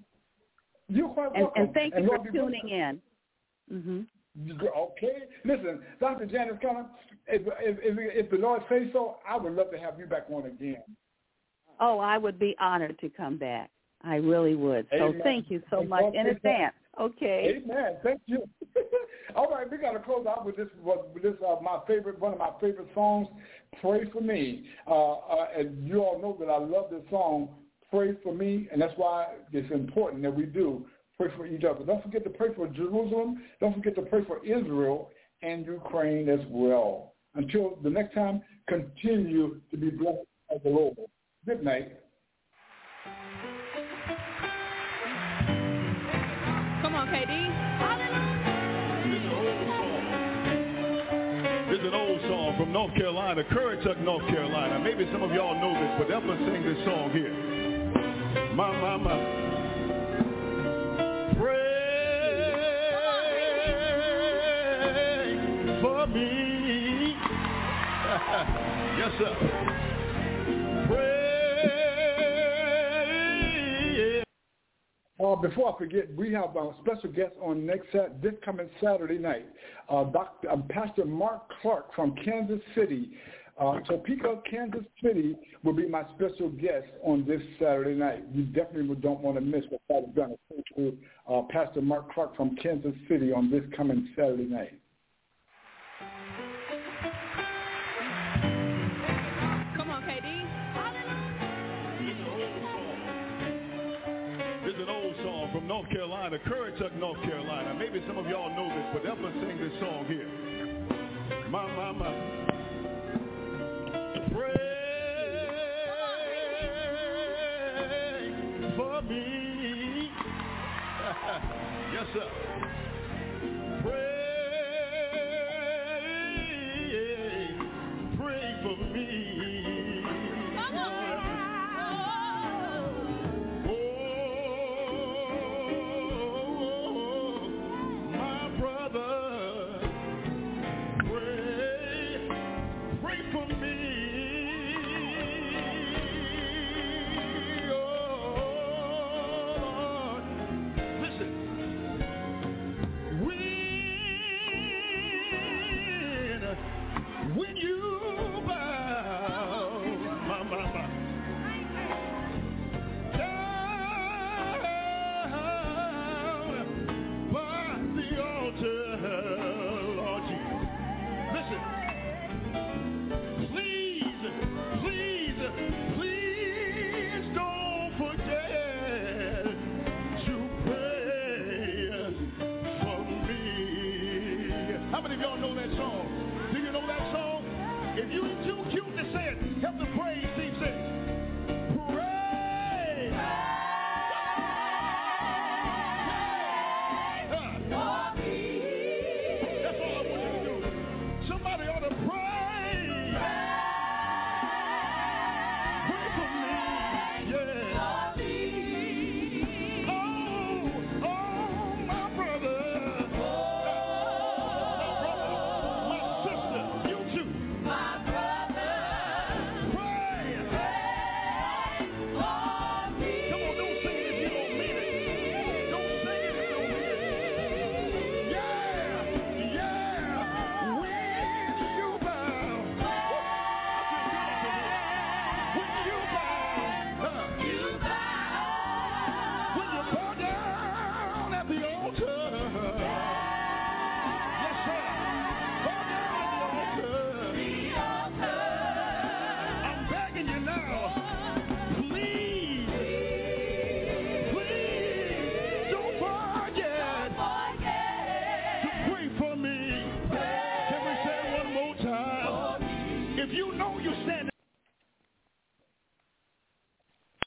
You're quite welcome. And thank you for tuning in. Mm-hmm. Okay. Listen, Dr. Janice Collins, if the Lord says so, I would love to have you back on again. Oh, I would be honored to come back. I really would. So Amen. Thank you so much in advance. Okay. Amen. Thank you. All right, we got to close out with this one of my favorite songs, Pray For Me. And you all know that I love this song, Pray For Me, and that's why it's important that we do pray for each other. Don't forget to pray for Jerusalem. Don't forget to pray for Israel and Ukraine as well. Until the next time, continue to be blessed by the Lord. Good night. Come on, KD. This is an old song from North Carolina, Currituck, North Carolina. Maybe some of y'all know this, but I'm going to sing this song here. My. Pray for me. Yes, sir. Pray. Before I forget, we have a special guest on this coming Saturday night. Pastor Mark Clark from Kansas City. Topeka, Kansas City will be my special guest on this Saturday night. You definitely don't want to miss what God is going to say to Pastor Mark Clark from Kansas City on this coming Saturday night. Come on, KD. This is an old song from North Carolina, Currituck, North Carolina. Maybe some of y'all know this, but I'm going to sing this song here. My. Pray for me. Yes, sir. Pray for me. Come on, walk